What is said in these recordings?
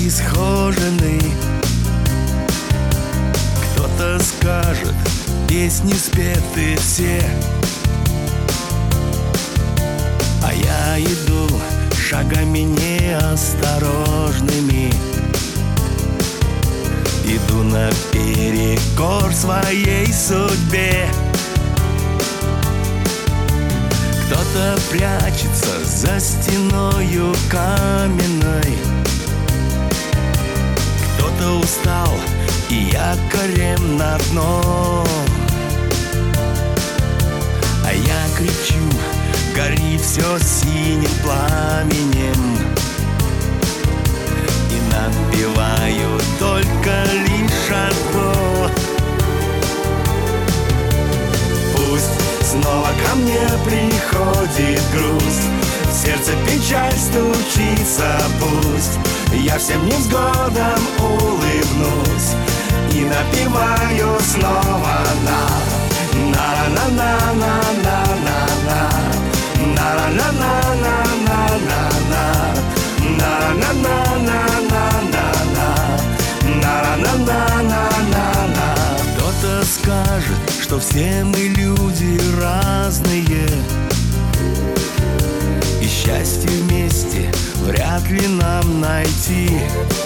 исхоженный. Кто-то скажет, песни спеты все, а я иду шагами неосторожными. Иду наперекор своей судьбе. Кто-то прячется за стеною каменной, кто-то устал и якорем на дно. А я кричу, гори все синим пламенем, и напеваю только лишь одно. Пусть снова ко мне приходит грусть, в сердце печаль стучится, пусть я всем невзгодам улыбнусь и напеваю снова Кто-то скажет, что все мы люди разные, и счастье вместе вряд ли нам найти.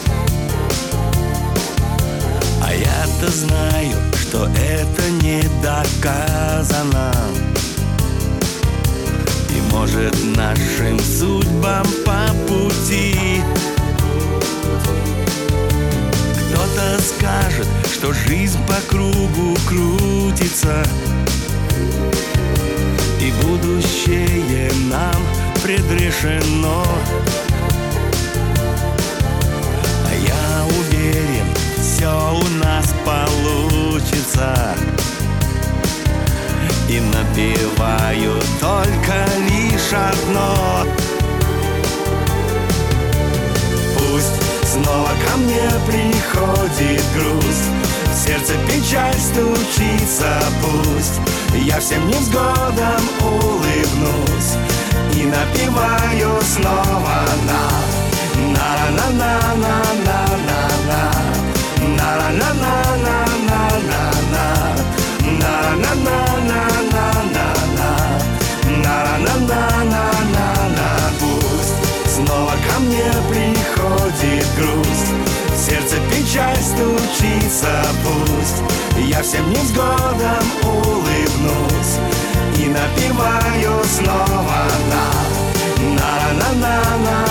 А я-то знаю, что это не доказано, и может нашим судьбам по пути. Кто-то скажет, что жизнь по кругу крутится, и будущее нам предрешено. А я уверен, все у нас получится, и напеваю только лишь одно. Пусть снова ко мне приходит грусть, в сердце печаль стучится, пусть я всем невзгодам улыбнусь и напеваю снова Пусть снова ко мне приходит грусть, в сердце печаль стучится, пусть я всем невзгодам улыбнусь и напеваю снова